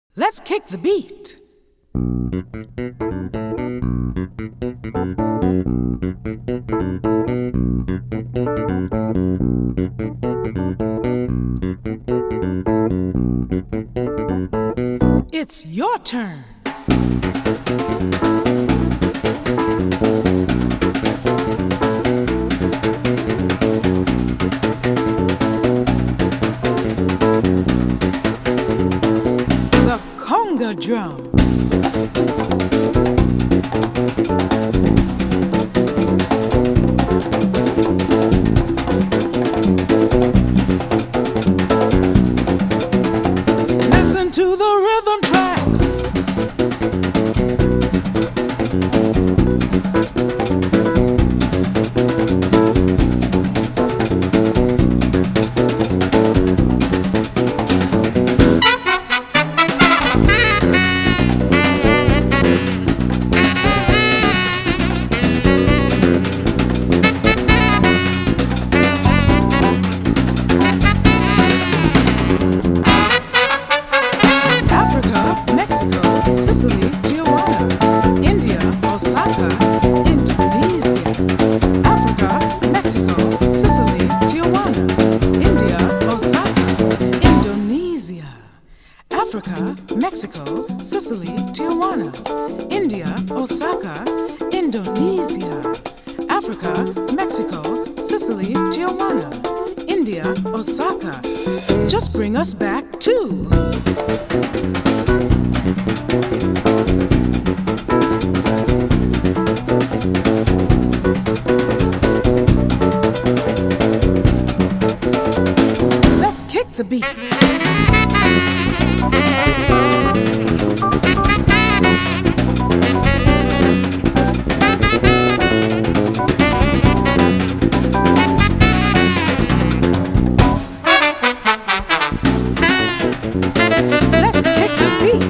Let's kick the beat. It's your turn. The conga drums. Listen to the rhythm tracks. Africa, Mexico, Sicily, Tijuana, India, Osaka, Indonesia. Africa, Mexico, Sicily, Tijuana, India, Osaka, Indonesia. Africa, Mexico, Sicily, Tijuana, India, Osaka, Indonesia. Africa, Mexico, Sicily, Tijuana, India, Osaka. Just bring us back to let's kick the beat. Let's kick the beat.